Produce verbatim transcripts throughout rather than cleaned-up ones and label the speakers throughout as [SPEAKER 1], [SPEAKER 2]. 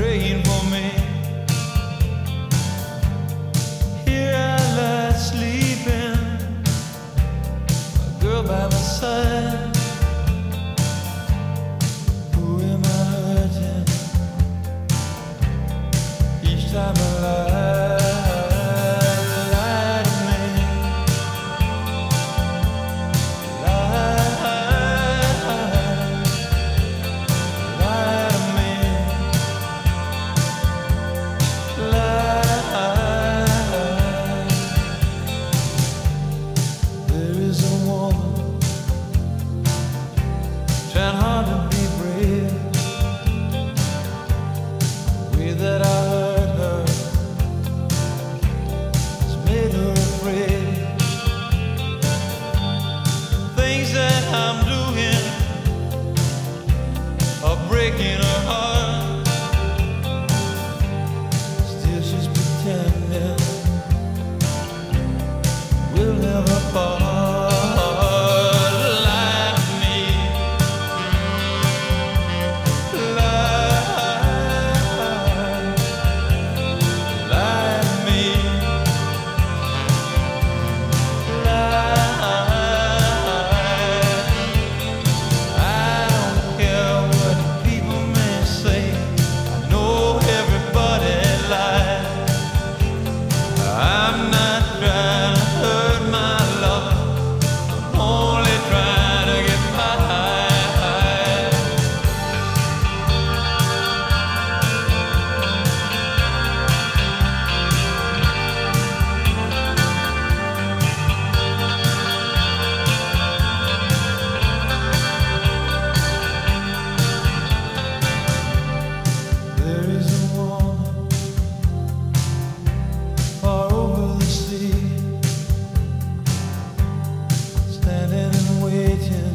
[SPEAKER 1] praying for me. Here I lie sleeping, a girl by my side. Who am I hurting each time I lie? Lie to me, lie, lie to me, lie. There is a woman trying hard to be brave. The way that I hurt her has made her afraid. Things that I'm doing are breaking her heart. Still she's pretending we'll never part. Lie to me, lie, lie to me, lie. I don't care what people may say. I know everybody lies. I'm not trying to hurt my love. I'm only trying to get by. There is a woman far over the sea, standing and waiting,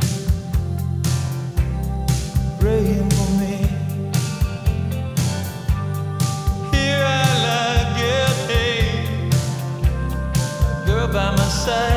[SPEAKER 1] praying for me. Here I lie guilty, a girl by my side.